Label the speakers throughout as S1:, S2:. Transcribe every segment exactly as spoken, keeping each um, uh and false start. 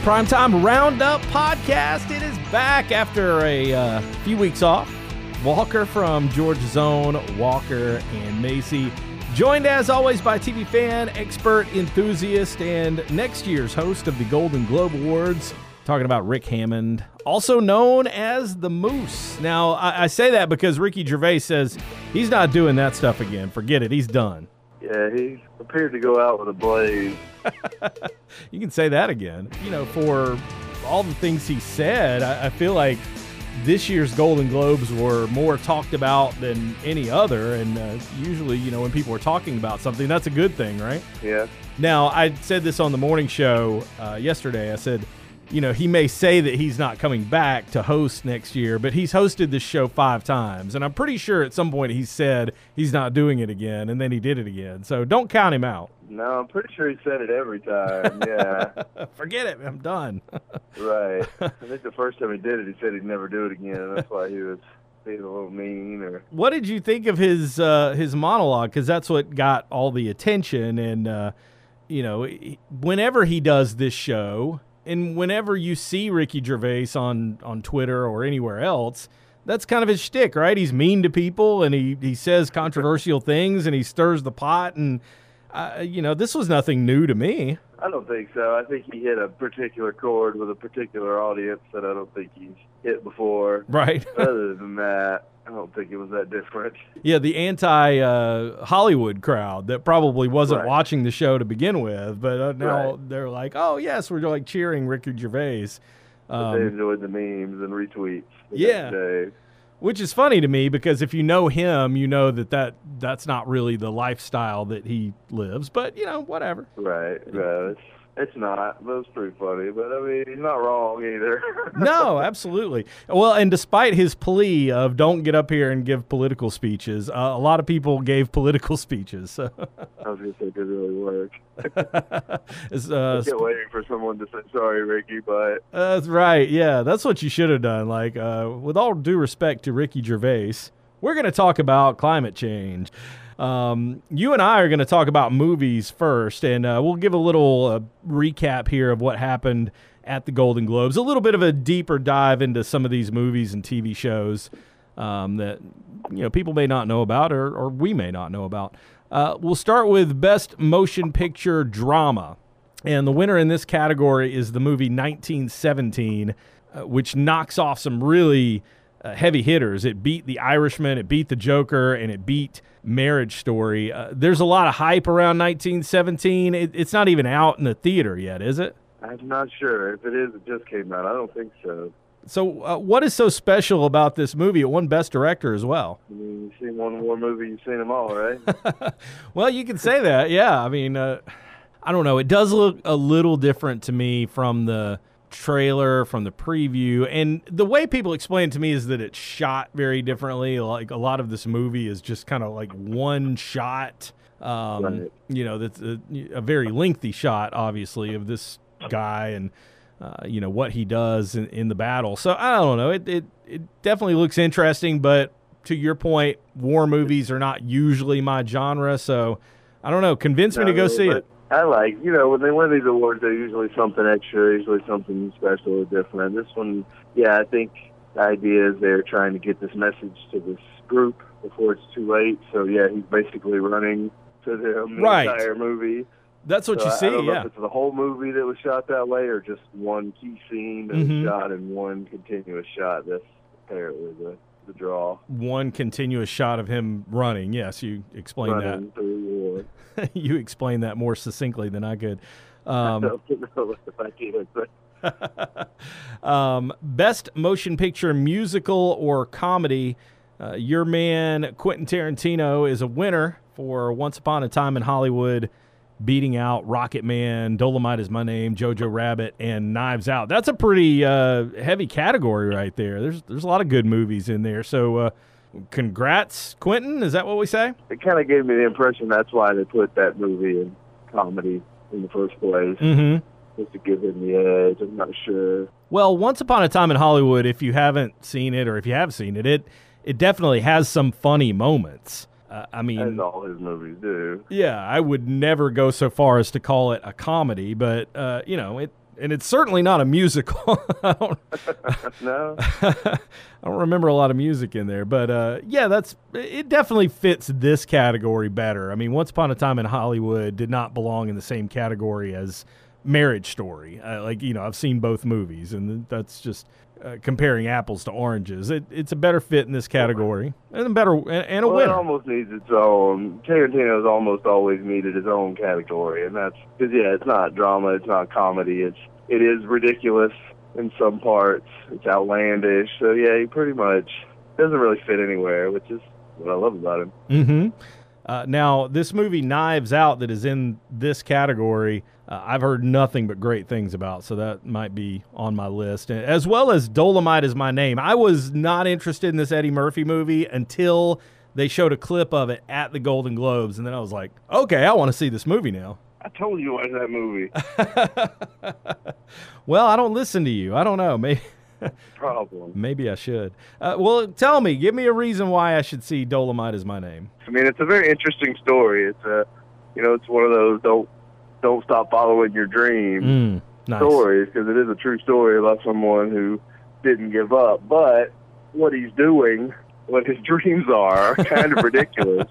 S1: Primetime Roundup Podcast. It is back after a uh, few weeks off. Walker from Georgia's Own, Walker and Macy. Joined as always by T V fan, expert, enthusiast, and next year's host of the Golden Globe Awards. Talking about Rick Hammond, also known as the Moose. Now, I, I say that because Ricky Gervais says he's not doing that stuff again. Forget it. He's done.
S2: Yeah, he appeared to go out with a blaze.
S1: You can say that again. You know, for all the things he said, I, I feel like this year's Golden Globes were more talked about than any other. And uh, usually, you know, when people are talking about something, that's a good thing, right?
S2: Yeah.
S1: Now, I said this on the morning show uh, yesterday. I said, you know, he may say that he's not coming back to host next year, but he's hosted this show five times. And I'm pretty sure at some point he said he's not doing it again, and then he did it again. So don't count him out.
S2: No, I'm pretty sure he said it every time, yeah.
S1: Forget it. I'm done.
S2: Right. I think the first time he did it, he said he'd never do it again. That's why he was being a little mean. Or
S1: What did you think of his uh, his monologue? Because that's what got all the attention. And, uh, you know, whenever he does this show, and whenever you see Ricky Gervais on, on Twitter or anywhere else, that's kind of his shtick, right? He's mean to people, and he, he says controversial things, and he stirs the pot. And, uh, you know, this was nothing new to me.
S2: I don't think so. I think he hit a particular chord with a particular audience that I don't think he's hit before.
S1: Right.
S2: Other than that, I don't think it was that different.
S1: Yeah, the anti-Hollywood uh, crowd that probably wasn't
S2: Right.
S1: watching the show to begin with, but uh, now
S2: Right.
S1: they're like, oh, yes, we're like cheering Ricky Gervais.
S2: But they
S1: Um,
S2: enjoyed the memes and retweets. the
S1: Yeah.
S2: next day.
S1: which is funny to me because if you know him, you know that, that that's not really the lifestyle that he lives. But, you know, whatever.
S2: Right. Yeah, it's, it's not. But it's pretty funny. But, I mean, he's not wrong either.
S1: No, absolutely. Well, and despite his plea of don't get up here and give political speeches, uh, a lot of people gave political speeches. So.
S2: I was going to say it didn't really work.
S1: It's, uh,
S2: I kept waiting for someone to say, sorry, Ricky, but
S1: That's right. Yeah, that's what you should have done. Like, uh, with all due respect to Ricky Gervais, we're going to talk about climate change. Um, you and I are going to talk about movies first, and uh, we'll give a little uh, recap here of what happened at the Golden Globes. A little bit of a deeper dive into some of these movies and T V shows um, that you know people may not know about, or, or we may not know about. Uh, we'll start with Best Motion Picture Drama. And the winner in this category is the movie nineteen seventeen, uh, which knocks off some really uh, heavy hitters. It beat The Irishman, it beat The Joker, and it beat Marriage Story. Uh, there's a lot of hype around nineteen seventeen. It, it's not even out in the theater yet, is it?
S2: I'm not sure. If it is, it just came out. I don't think so.
S1: So uh, what is so special about this movie? It won Best Director as well.
S2: I mean, you've seen one war movie, you've seen them all, right?
S1: Well, you can say that, yeah. I mean, uh, I don't know. It does look a little different to me from the trailer, from the preview. And the way people explain it to me is that it's shot very differently. Like, a lot of this movie is just kind of like one shot. Um,
S2: Right.
S1: You know, that's a, a very lengthy shot, obviously, of this guy and, uh, you know, what he does in, in the battle. So, I don't know. It, it, it definitely looks interesting, but to your point, war movies are not usually my genre. So, I don't know. Convince me to go
S2: No,
S1: see
S2: but
S1: it.
S2: I like, you know, when they win these awards, they're usually something extra, usually something special or different. This one, yeah, I think the idea is they're trying to get this message to this group before it's too late. So, yeah, he's basically running to them the
S1: Right.
S2: entire movie.
S1: That's what
S2: So
S1: you
S2: I-
S1: see,
S2: I don't know
S1: yeah.
S2: if it's the whole movie that was shot that way or just one key scene that
S1: Mhm.
S2: was shot in one continuous shot. That's apparently the, the draw.
S1: One continuous shot of him running. Yes, you explained
S2: Running through war.
S1: that. You explained that more succinctly than I could.
S2: I
S1: Um,
S2: don't know if I can, but
S1: um, Best Motion Picture Musical or Comedy. Uh, your man, Quentin Tarantino, is a winner for Once Upon a Time in Hollywood, beating out Rocket Man, Dolomite Is My Name, Jojo Rabbit, and Knives Out. That's a pretty uh, heavy category right there. There's there's a lot of good movies in there. So uh, congrats, Quentin. Is that what we say?
S2: it kind of gave me the impression that's why they put that movie in comedy in the first place,
S1: Mm-hmm.
S2: just to give him the edge. I'm not sure.
S1: Well, Once Upon a Time in Hollywood, if you haven't seen it or if you have seen it, it, it definitely has some funny moments. Uh, I mean,
S2: As all his movies do.
S1: yeah, I would never go so far as to call it a comedy, but, uh, you know, it and it's certainly not a musical. I don't,
S2: No?
S1: I don't remember a lot of music in there, but uh, yeah, that's it. Definitely fits this category better. I mean, Once Upon a Time in Hollywood did not belong in the same category as Marriage Story. Uh, like you know, I've seen both movies, and that's just uh, comparing apples to oranges. It, it's a better fit in this category, and a better and, and a
S2: Well,
S1: winner.
S2: it almost needs its own. Tarantino's almost always needed his own category, and that's because yeah, it's not drama, it's not comedy, it's it is ridiculous in some parts, it's outlandish. So yeah, he pretty much doesn't really fit anywhere, which is what I love about him.
S1: Mm-hmm. Uh, now, this movie Knives Out that is in this category, uh, I've heard nothing but great things about, so that might be on my list, as well as Dolomite Is My Name. I was not interested in this Eddie Murphy movie until they showed a clip of it at the Golden Globes, and then I was like, okay, I want to see this movie now.
S2: I told you to watch that movie.
S1: Well, I don't listen to you. I don't know. Maybe
S2: Problem.
S1: maybe I should. Uh, well, tell me. Give me a reason why I should see Dolomite Is My Name.
S2: I mean, it's a very interesting story. It's a, you know, it's one of those don't don't stop following your dreams
S1: Mm, nice.
S2: stories, because it is a true story about someone who didn't give up. But what he's doing, what his dreams are, are kind of ridiculous.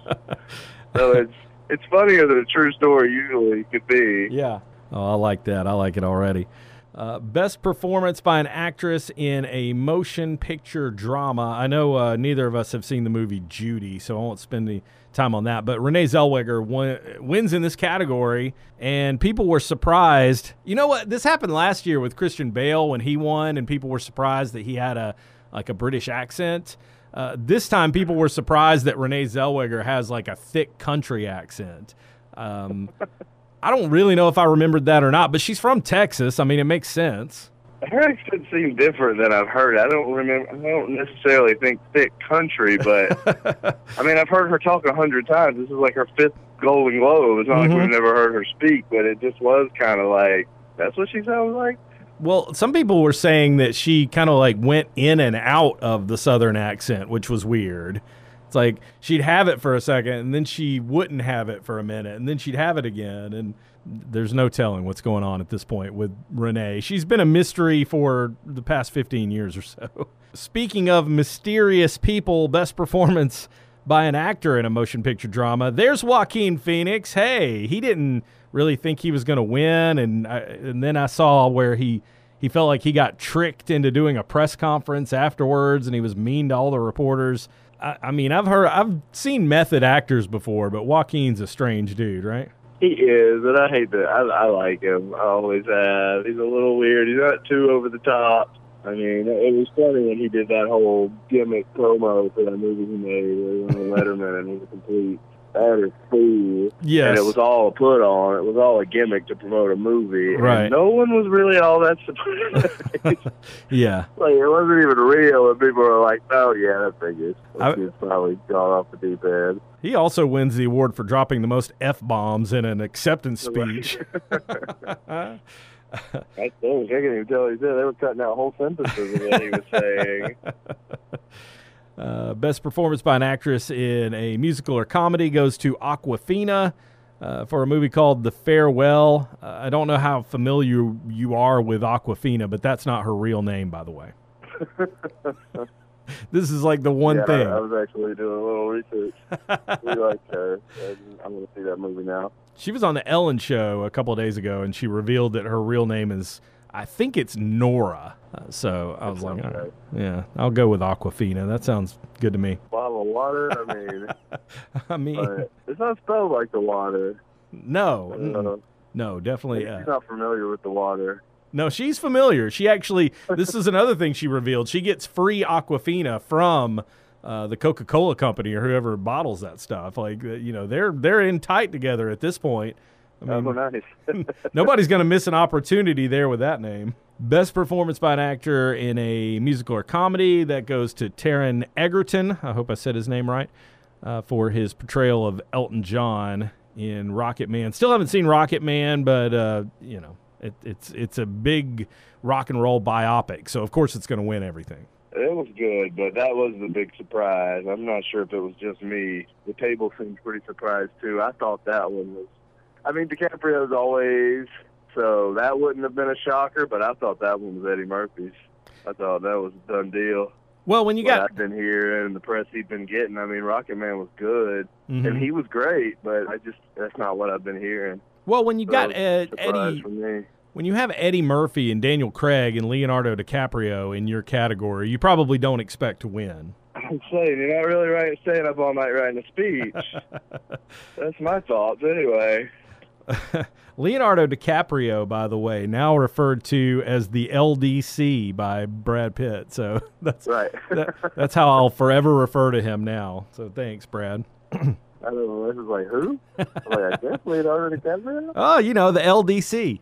S2: So it's it's funnier than a true story usually could be.
S1: Yeah. Oh, I like that. I like it already. Uh, best performance by an actress in a motion picture drama. I know uh, neither of us have seen the movie Judy, so I won't spend any time on that. But Renee Zellweger won, wins in this category, and people were surprised. You know what? This happened last year with Christian Bale when he won, and people were surprised that he had a like a British accent. Uh, this time, people were surprised that Renee Zellweger has like a thick country accent. Um, I don't really know if I remembered that or not, but she's from Texas. I mean, it makes sense.
S2: Her accent seems different than I've heard. I don't remember. I don't necessarily think thick country, but I mean, I've heard her talk a hundred times. This is like her fifth Golden Globe. It's not
S1: Mhm.
S2: like we've never heard her speak, but it just was kind of like that's what she sounds like.
S1: Well, some people were saying that she kind of like went in and out of the Southern accent, which was weird. It's like she'd have it for a second, and then she wouldn't have it for a minute, and then she'd have it again. And there's no telling what's going on at this point with Renee. She's been a mystery for the past fifteen years or so. Speaking of mysterious people, best performance by an actor in a motion picture drama, there's Joaquin Phoenix. Hey, he didn't really think he was going to win, and I, and then I saw where he he felt like he got tricked into doing a press conference afterwards, and he was mean to all the reporters. I, I mean, I've heard, I've seen method actors before, but Joaquin's a strange dude, right?
S2: He is, and I hate that. I, I like him. I always have. He's a little weird. He's not too over the top. I mean, it was funny when he did that whole gimmick promo for that movie he made where he went on Letterman and he was a complete utter fool.
S1: Yes.
S2: And it was all a put on. It was all a gimmick to promote a movie.
S1: Right.
S2: And no one was really all that surprised.
S1: Yeah.
S2: Like, it wasn't even real, and people were like, oh, yeah, that figures.
S1: I-
S2: It's probably gone off the deep end.
S1: He also wins the award for dropping the most F-bombs in an acceptance speech.
S2: I think, I can't even tell he's there. They were cutting out whole sentences of what he was saying.
S1: Uh, best performance by an actress in a musical or comedy goes to Awkwafina uh, for a movie called The Farewell. Uh, I don't know how familiar you are with Awkwafina, but that's not her real name, by the way. This is like the one
S2: yeah,
S1: thing.
S2: I, I was actually doing a little research. We like her. And I'm going to see that movie now.
S1: She was on the Ellen Show a couple of days ago, and she revealed that her real name is, I think it's Nora. Uh, so I was like, all right, yeah, I'll go with Awkwafina. That sounds good to me.
S2: Bottle of water? I mean,
S1: I mean,
S2: but it's not spelled like the water.
S1: no,
S2: Uh,
S1: mm, no, definitely.
S2: She's
S1: Uh,
S2: not familiar with the water.
S1: no, she's familiar. She actually, this is another thing she revealed. She gets free Awkwafina from uh, the Coca-Cola company or whoever bottles that stuff. Like, uh, you know, they're they're in tight together at this point. I mean,
S2: Oh, nice.
S1: nobody's going to miss an opportunity there with that name. Best performance by an actor in a musical or comedy, that goes to Taron Egerton. I hope I said his name right, uh, for his portrayal of Elton John in Rocket Man. Still haven't seen Rocket Man, but, uh, you know, it, it's it's a big rock and roll biopic, so of course it's going to win everything.
S2: It was good, but that was the big surprise. I'm not sure if it was just me. The table seemed pretty surprised, too. I thought that one was... I mean, DiCaprio's always So that wouldn't have been a shocker, but I thought that one was Eddie Murphy's. I thought that was a done deal.
S1: Well, when you
S2: what
S1: got
S2: I've been hearing and the press he'd been getting, I mean, Rocket Man was good,
S1: mm-hmm.
S2: and he was great, but I just that's not what I've been hearing.
S1: Well, when you
S2: so
S1: got Ed, Eddie,
S2: for me.
S1: when you have Eddie Murphy and Daniel Craig and Leonardo DiCaprio in your category, you probably don't expect to win.
S2: I'm saying you're not really right staying up all night writing a speech. That's my thoughts, anyway.
S1: Leonardo DiCaprio, by the way, now referred to as the L D C by Brad Pitt. So that's
S2: right.
S1: that, that's how I'll forever refer to him now. So thanks, Brad.
S2: I don't know. This is like, who? I'm like, I guess Leonardo DiCaprio?
S1: Oh, you know, the L D C.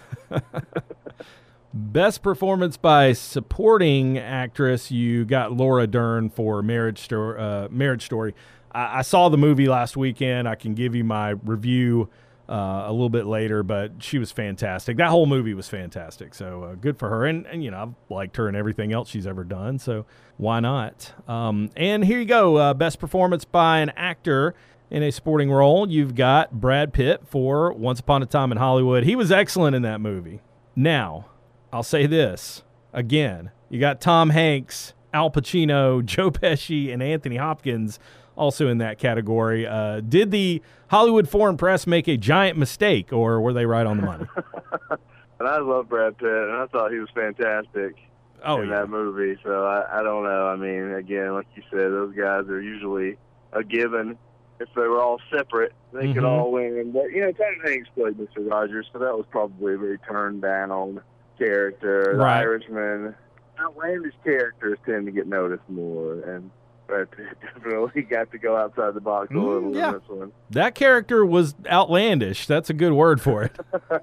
S1: Best performance by supporting actress, you got Laura Dern for Marriage, Sto- uh, Marriage Story. I-, I saw the movie last weekend. I can give you my review Uh, a little bit later, but she was fantastic. That whole movie was fantastic, so uh, good for her. And, and, you know, I've liked her and everything else she's ever done, so why not? Um, and here you go, uh, best performance by an actor in a supporting role. You've got Brad Pitt for Once Upon a Time in Hollywood. He was excellent in that movie. Now, I'll say this again. You got Tom Hanks, Al Pacino, Joe Pesci, and Anthony Hopkins also in that category. Uh, did the Hollywood Foreign Press make a giant mistake, or were they right on the money?
S2: And I love Brad Pitt, and I thought he was fantastic
S1: oh,
S2: in
S1: yeah.
S2: that movie. So I, I don't know. I mean, again, like you said, those guys are usually a given. If they were all separate, they
S1: mm-hmm.
S2: could all win. But, you know, Tom Hanks played Mister Rogers, so that was probably a very turned down character. The
S1: right.
S2: Irishman, outlandish characters tend to get noticed more, and Brad Pitt definitely got to go outside the box a
S1: mm,
S2: little
S1: yeah.
S2: in this one.
S1: That character was outlandish. That's a good word for it.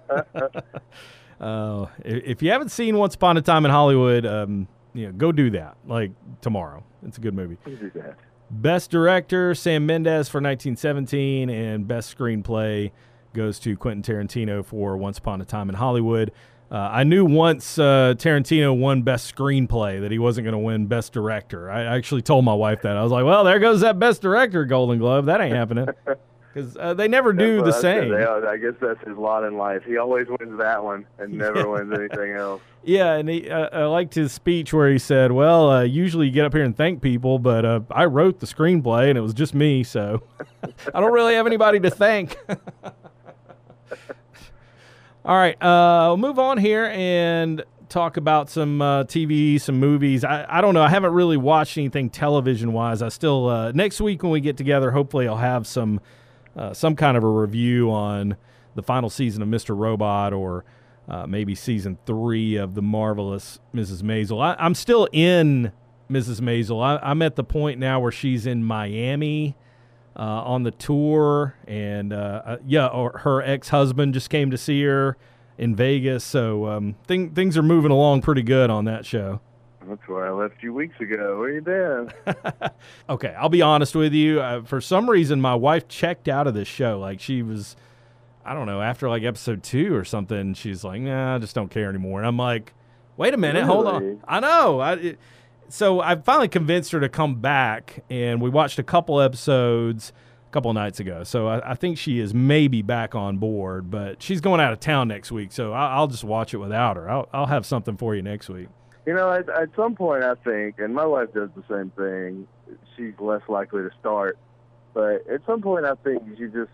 S1: uh, if you haven't seen Once Upon a Time in Hollywood, um, you know, go do that, like tomorrow. It's a good movie.
S2: Do that.
S1: Best Director, Sam Mendes for nineteen seventeen, and Best Screenplay goes to Quentin Tarantino for Once Upon a Time in Hollywood. Uh, I knew once uh, Tarantino won Best Screenplay that he wasn't going to win Best Director. I actually told my wife that. I was like, well, there goes that Best Director Golden Globe. That ain't happening. Because uh, they never do
S2: yeah,
S1: the same.
S2: They, I guess that's his lot in life. He always wins that one and never
S1: yeah.
S2: wins anything else.
S1: Yeah, and he, uh, I liked his speech where he said, well, uh, usually you get up here and thank people, but uh, I wrote the screenplay, and it was just me, so I don't really have anybody to thank. All right, uh, we'll move on here and talk about some uh, T V, some movies. I, I don't know. I haven't really watched anything television-wise. I still uh, next week when we get together, hopefully I'll have some uh, some kind of a review on the final season of Mister Robot, or uh, maybe season three of The Marvelous Missus Maisel. I, I'm still in Missus Maisel. I, I'm at the point now where she's in Miami Uh, on the tour, and uh, uh, yeah, or her ex-husband just came to see her in Vegas, so um, thing, things are moving along pretty good on that show.
S2: That's where I left a few weeks ago. Where you been?
S1: Okay, I'll be honest with you. Uh, for some reason, my wife checked out of this show. Like, she was, I don't know, after like episode two or something, she's like, nah, I just don't care anymore. And I'm like, wait a minute,
S2: really?
S1: hold on. I know. I it, So I finally convinced her to come back, and we watched a couple episodes a couple of nights ago. So I, I think she is maybe back on board, but she's going out of town next week, so I'll, I'll just watch it without her. I'll, I'll have something for you next week.
S2: You know, at, at some point I think, and my wife does the same thing, she's less likely to start, but at some point I think you just,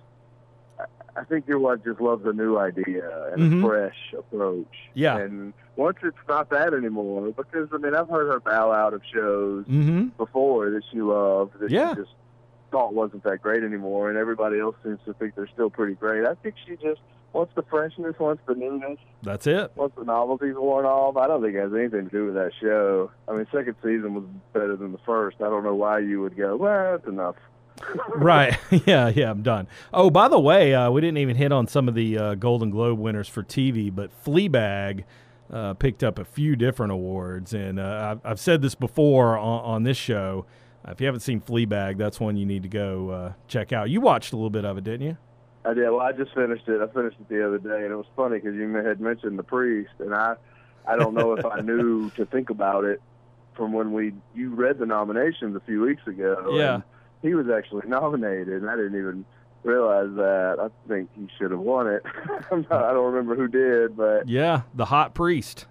S2: I think your wife just loves a new idea and
S1: mm-hmm.
S2: a fresh approach.
S1: Yeah.
S2: And once it's not that anymore, because, I mean, I've heard her bow out of shows
S1: mm-hmm.
S2: before that she loved, that
S1: yeah.
S2: she just thought wasn't that great anymore, and everybody else seems to think they're still pretty great. I think she just wants the freshness, wants the newness.
S1: That's it.
S2: Once the novelty's worn off, I don't think it has anything to do with that show. I mean, second season was better than the first. I don't know why you would go, well, that's enough.
S1: Right. Yeah, yeah, I'm done. Oh, by the way, uh, we didn't even hit on some of the uh, Golden Globe winners for T V, but Fleabag uh, picked up a few different awards. And uh, I've, I've said this before on, on this show. Uh, if you haven't seen Fleabag, that's one you need to go uh, check out. You watched a little bit of it, didn't you?
S2: I did. Well, I just finished it. I finished it the other day, and it was funny because you had mentioned The Priest, and I, I don't know if I knew to think about it from when we you read the nominations a few weeks ago.
S1: Yeah.
S2: And he was actually nominated, and I didn't even realize that. I think he should have won it. I'm not, I don't remember who did, but
S1: yeah, the hot priest.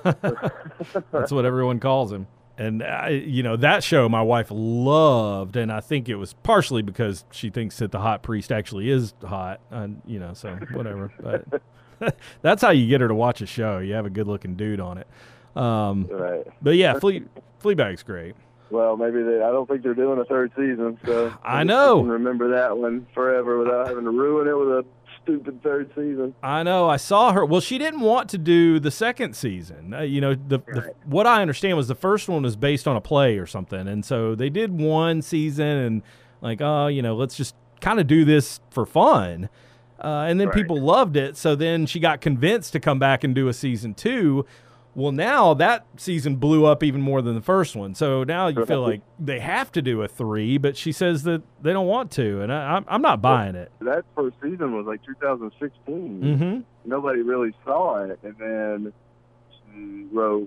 S1: That's what everyone calls him. And, I, you know, that show my wife loved, and I think it was partially because she thinks that the hot priest actually is hot, and, you know, so whatever. But that's how you get her to watch a show. You have a good-looking dude on it. Um,
S2: right.
S1: But, yeah, Flea, Fleabag's great.
S2: Well, maybe they, I don't think they're doing a third season, so
S1: I know.
S2: You can remember that one forever without having to ruin it with a stupid third season.
S1: I know. I saw her. Well, she didn't want to do the second season. Uh, you know, the,
S2: Right.
S1: the what I understand was the first one was based on a play or something, and so they did one season and like, oh, you know, let's just kind of do this for fun. Uh, and then
S2: Right.
S1: people loved it, so then she got convinced to come back and do a season two. Well, now that season blew up even more than the first one, so now you feel like they have to do a three, but she says that they don't want to, and I, I'm I'm not buying it.
S2: That first season was like two thousand sixteen.
S1: Mm-hmm.
S2: Nobody really saw it, and then she wrote,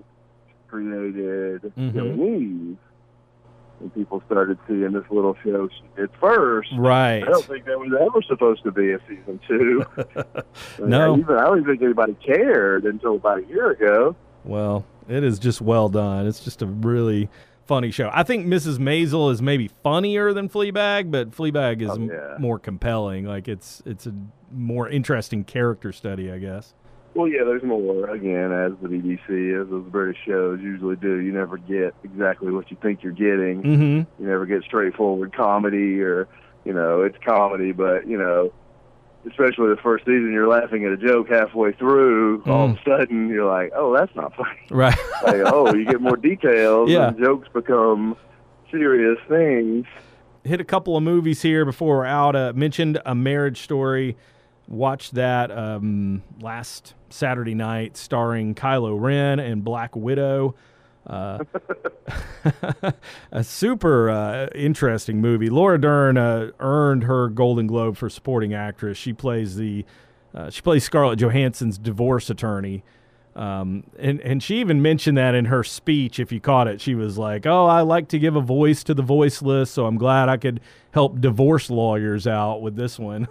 S2: created
S1: Mhm.
S2: Killing Eve, and people started seeing this little show she did first.
S1: Right.
S2: I don't think there was ever supposed to be a season two.
S1: No.
S2: I, even, I don't even think anybody cared until about a year ago.
S1: Well, it is just well done. It's just a really funny show. I think Missus Maisel is maybe funnier than Fleabag, but Fleabag is
S2: Oh,
S1: m-
S2: yeah.
S1: more compelling. Like it's it's a more interesting character study, I guess.
S2: Well, yeah, there's more, again, as the B B C, as those British shows usually do. You never get exactly what you think you're getting.
S1: Mm-hmm.
S2: You never get straightforward comedy or, you know, it's comedy, but, you know, especially the first season, you're laughing at a joke halfway through.
S1: Mm.
S2: All of a sudden, you're like, oh, that's not funny.
S1: Right.
S2: Like, oh, you get more details,
S1: Yeah.
S2: and jokes become serious things.
S1: Hit a couple of movies here before we're out. Uh, mentioned A Marriage Story. Watched that um, last Saturday night, starring Kylo Ren and Black Widow. Uh, a super uh, interesting movie. Laura Dern uh, earned her Golden Globe for supporting actress. She plays the uh, she plays Scarlett Johansson's divorce attorney. Um, and, and she even mentioned that in her speech, if you caught it. She was like, oh, I like to give a voice to the voiceless, so I'm glad I could help divorce lawyers out with this one.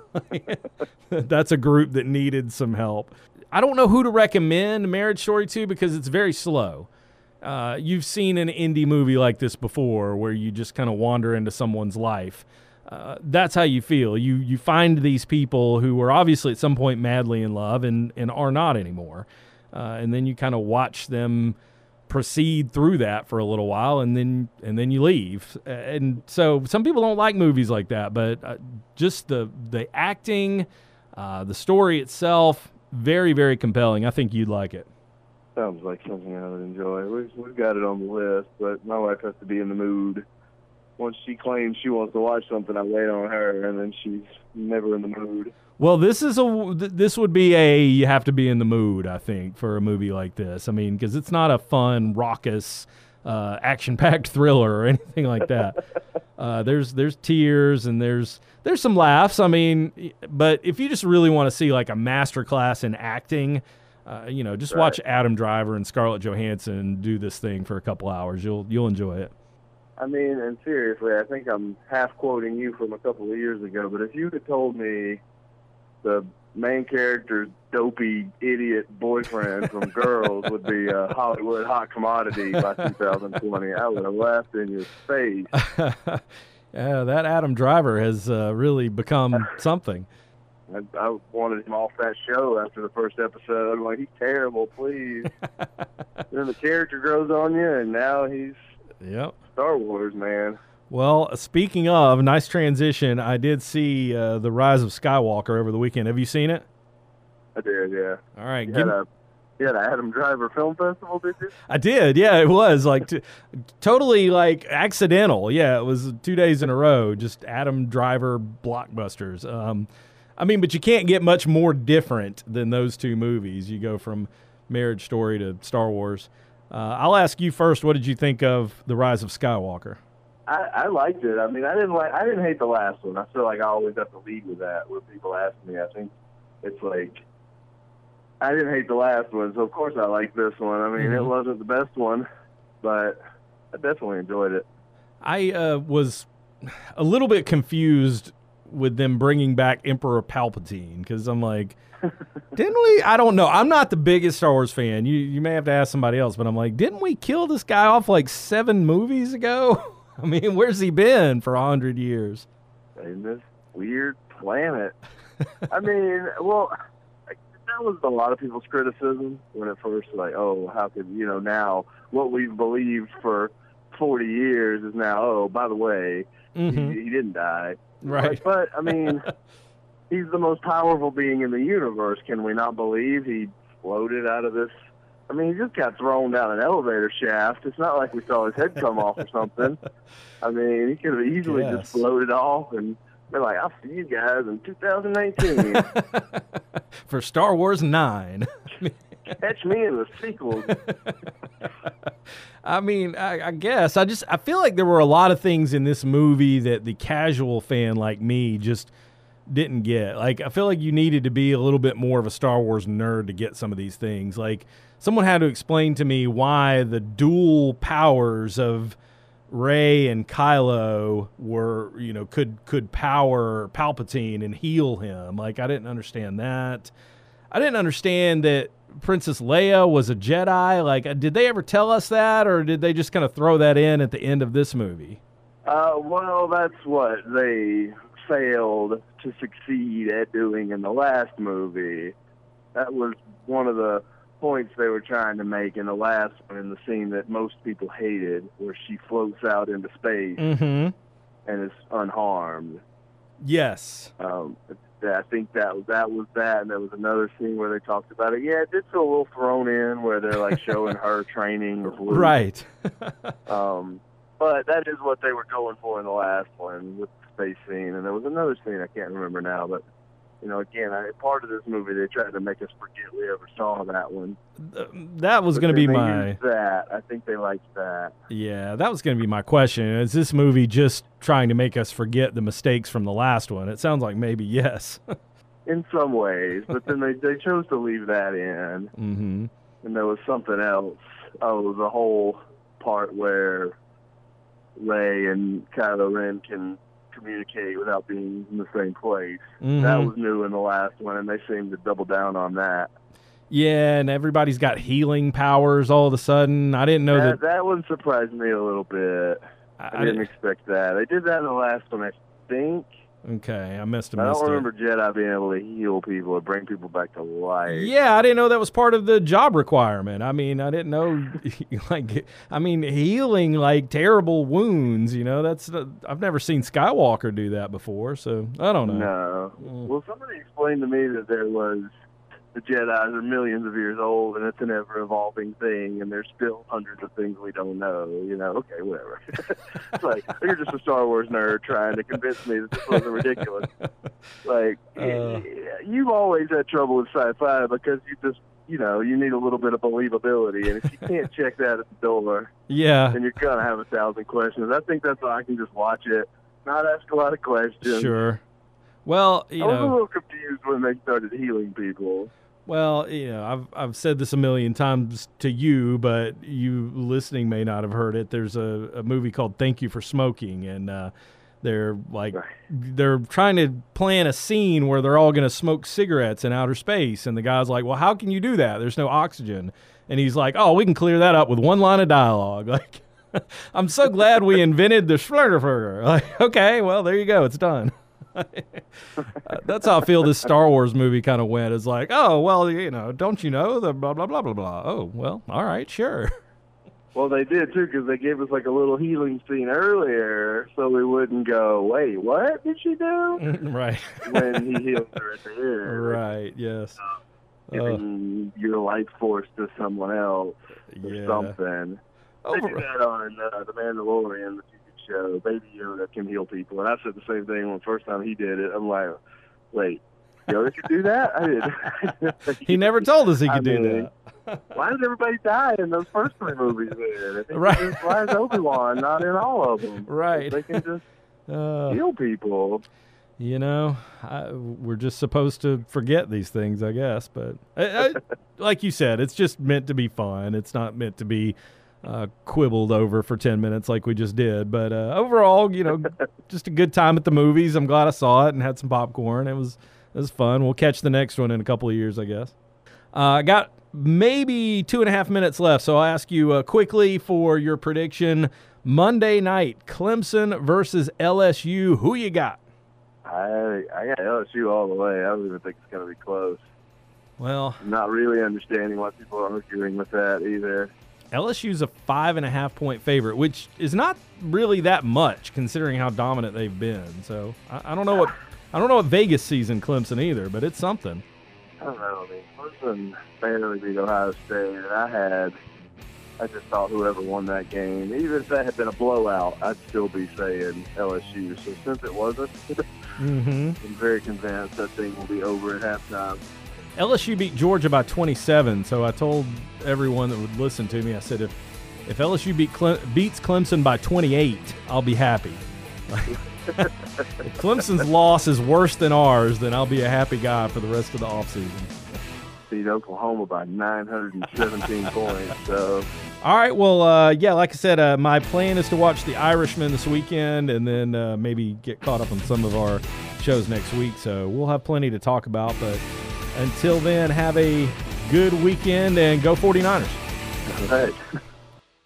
S1: That's a group that needed some help. I don't know who to recommend Marriage Story to because it's very slow. Uh, you've seen an indie movie like this before where you just kind of wander into someone's life. Uh, that's how you feel. You you find these people who were obviously at some point madly in love and, and are not anymore. Uh, and then you kind of watch them proceed through that for a little while, and then and then you leave. And so some people don't like movies like that, but uh, just the the acting, uh, the story itself, very, very compelling. I think you'd like it.
S2: Sounds like something I would enjoy. We've, we've got it on the list, but my wife has to be in the mood. Once she claims she wants to watch something, I wait on her, and then she's never in the mood.
S1: Well, this is a this would be a you have to be in the mood, I think, for a movie like this. I mean, because it's not a fun, raucous, uh, action-packed thriller or anything like that. uh, there's there's tears and there's there's some laughs. I mean, but if you just really want to see like a masterclass in acting, uh, you know, just
S2: Right.
S1: watch Adam Driver and Scarlett Johansson do this thing for a couple hours. You'll you'll enjoy it.
S2: I mean, and seriously, I think I'm half quoting you from a couple of years ago, but if you had told me the main character's dopey idiot boyfriend from Girls would be a Hollywood hot commodity by two thousand twenty, I would have laughed in your face.
S1: Yeah, that Adam Driver has uh, really become something.
S2: I, I wanted him off that show after the first episode. I'm like, he's terrible, please. Then the character grows on you, and now he's
S1: Yep.
S2: Star Wars, man.
S1: Well, speaking of, nice transition, I did see uh, The Rise of Skywalker over the weekend. Have you seen it?
S2: I did, yeah.
S1: All right.
S2: You
S1: Give
S2: had a, you had an Adam Driver Film Festival, did you?
S1: I did. Yeah, it was like t- totally like accidental. Yeah, it was two days in a row, just Adam Driver blockbusters. Um, I mean, but you can't get much more different than those two movies. You go from Marriage Story to Star Wars. Uh, I'll ask you first. What did you think of The Rise of Skywalker?
S2: I, I liked it. I mean, I didn't like. I didn't hate the last one. I feel like I always have to lead with that when people ask me. I think it's like I didn't hate the last one, so of course I like this one. I mean,
S1: Mhm.
S2: it wasn't the best one, but I definitely enjoyed it.
S1: I uh, was a little bit confused with them bringing back Emperor Palpatine, because I'm like, didn't we? I don't know. I'm not the biggest Star Wars fan. You you may have to ask somebody else, but I'm like, didn't we kill this guy off like seven movies ago? I mean, where's he been for a hundred years?
S2: In this weird planet. I mean, well, that was a lot of people's criticism when at first, like, oh, how could, you know, now what we've believed for forty years is now, oh, by the way,
S1: Mm-hmm.
S2: he, he didn't die.
S1: Right.
S2: But, but, I mean, he's the most powerful being in the universe. Can we not believe he floated out of this? I mean, he just got thrown down an elevator shaft. It's not like we saw his head come off or something. I mean, he could have easily
S1: Yes.
S2: just floated off and been like, I'll see you guys in two thousand nineteen.
S1: For Star Wars nine.
S2: Catch me in the sequel.
S1: I mean, I, I guess I just I feel like there were a lot of things in this movie that the casual fan like me just didn't get. Like, I feel like you needed to be a little bit more of a Star Wars nerd to get some of these things. Like, someone had to explain to me why the dual powers of Rey and Kylo were, you know, could could power Palpatine and heal him. Like, I didn't understand that. I didn't understand that Princess Leia was a Jedi. Like, did they ever tell us that, or did they just kind of throw that in at the end of this movie?
S2: Uh, well, that's what they failed to succeed at doing in the last movie. That was one of the points they were trying to make in the last one, in the scene that most people hated, where she floats out into space
S1: Mm-hmm.
S2: and is unharmed.
S1: Yes.
S2: Um, I think that that was that, and there was another scene where they talked about it. Yeah, it did feel a little thrown in, where they're like showing her training with Luke.
S1: Right.
S2: Um, but that is what they were going for in the last one with the space scene. And there was another scene I can't remember now, but you know, again, I, part of this movie they tried to make us forget we ever saw that one.
S1: That was
S2: But
S1: going to be
S2: then they
S1: my
S2: used that. I think they liked that.
S1: yeah. That was going to be my question. Is this movie just trying to make us forget the mistakes from the last one? It sounds like maybe yes.
S2: In some ways, but then they, they chose to leave that in.
S1: Mm-hmm.
S2: And there was something else. Oh, the whole part where Rey and Kylo Ren can communicate without being in the same place.
S1: Mm-hmm.
S2: That was new in the last one, and they seemed to double down on that.
S1: Yeah, and everybody's got healing powers all of a sudden. I didn't know
S2: That,
S1: that.
S2: that one surprised me a little bit. I,
S1: I,
S2: didn't expect that. They did that in the last one, I think.
S1: okay, I missed a
S2: I
S1: missed
S2: don't
S1: it.
S2: remember Jedi being able to heal people or bring people back to life.
S1: Yeah, I didn't know that was part of the job requirement. I mean, I didn't know, like, I mean, healing like terrible wounds. You know, that's uh, I've never seen Skywalker do that before, so I don't know.
S2: No.
S1: Mm.
S2: Well, somebody explained to me that there was the Jedi are millions of years old, and it's an ever-evolving thing, and there's still hundreds of things we don't know. You know, okay, whatever. It's like, you're just a Star Wars nerd trying to convince me that this wasn't ridiculous. Like,
S1: Uh.
S2: you've always had trouble with sci-fi because you just, you know, you need a little bit of believability, and if you can't check that at the door,
S1: Yeah,
S2: then you're going to have a thousand questions. I think that's why I can just watch it, not ask a lot of questions.
S1: sure. Well, you
S2: I was a
S1: know,
S2: little confused when they started healing people.
S1: well, you know, I've I've said this a million times to you, but you listening may not have heard it. There's a, a movie called Thank You for Smoking, and uh, they're like
S2: Right.
S1: they're trying to plan a scene where they're all going to smoke cigarettes in outer space, and the guy's like, "Well, how can you do that? There's no oxygen." And he's like, "Oh, we can clear that up with one line of dialogue." Like, I'm so glad we invented the Schlurgerburger. Like, okay, well, there you go, it's done. Uh, that's how I feel this Star Wars movie kind of went. It's like, oh, well, you know, don't you know the blah, blah, blah, blah, blah. Oh, well, all right, sure.
S2: Well, they did, too, because they gave us, like, a little healing scene earlier so we wouldn't go, wait, what did she do?
S1: Right.
S2: When he healed her at the end.
S1: Right, yes. Uh,
S2: Giving your life force to someone else or
S1: yeah.
S2: something. They do
S1: Over-
S2: that on uh, The Mandalorian, the T V show. Baby Yoda can heal people. And I said the same thing when the first time he did it. I'm like, wait, Yoda could do that? I didn't.
S1: he never told us he could
S2: I
S1: do
S2: mean,
S1: that.
S2: Why does everybody die in those first three movies then? If
S1: Right.
S2: just, why is Obi-Wan not in all of them?
S1: Right.
S2: They can just
S1: Uh,
S2: heal people.
S1: you know, I, we're just supposed to forget these things, I guess. But I, I, like you said, it's just meant to be fun. It's not meant to be uh, quibbled over for ten minutes like we just did. But uh, overall, you know, just a good time at the movies. I'm glad I saw it and had some popcorn. It was it was fun. We'll catch the next one in a couple of years, I guess. Uh, I got maybe two and a half minutes left, so I'll ask you uh, quickly for your prediction. Monday night, Clemson versus L S U. Who you got?
S2: I I got L S U all the way. I don't even think it's going to be close.
S1: Well,
S2: I'm not really understanding why people are arguing with that either.
S1: L S U's a five and a half point favorite, which is not really that much considering how dominant they've been. So I, I don't know what I don't know what Vegas sees in Clemson either, but it's something.
S2: I don't know. I mean, Clemson barely beat Ohio State, and I had I just thought whoever won that game, even if that had been a blowout, I'd still be saying L S U. So since it wasn't,
S1: mm-hmm.
S2: I'm very convinced that thing will be over at halftime.
S1: L S U beat Georgia by twenty-seven, so I told everyone that would listen to me, I said, if if L S U beat Cle- beats Clemson by twenty-eight, I'll be happy. If Clemson's loss is worse than ours, then I'll be a happy guy for the rest of the offseason.
S2: Beat Oklahoma by nine hundred seventeen points. So,
S1: all right, well, uh, yeah, like I said, uh, my plan is to watch The Irishman this weekend and then uh, maybe get caught up on some of our shows next week. So we'll have plenty to talk about, but until then, have a good weekend and go forty-niners.
S2: all right.